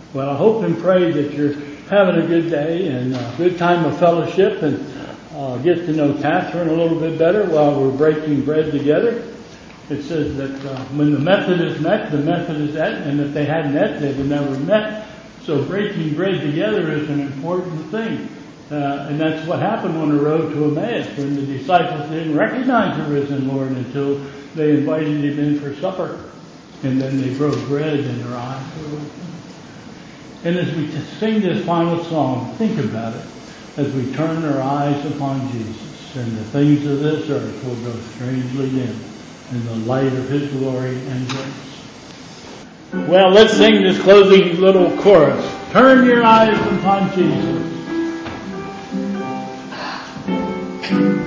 Well, I hope and pray that you're having a good day and a good time of fellowship and get to know Catherine a little bit better while we're breaking bread together. It says that when the Methodists met, the Methodists ate, and if they hadn't ate, they'd have never met. So breaking bread together is an important thing. And that's what happened on the road to Emmaus, when the disciples didn't recognize the risen Lord until they invited him in for supper. And then they broke bread in their eyes. And as we sing this final song, think about it. As we turn our eyes upon Jesus, and the things of this earth will go strangely dim in the light of his glory and grace. Well, let's sing this closing little chorus. Turn your eyes upon Jesus.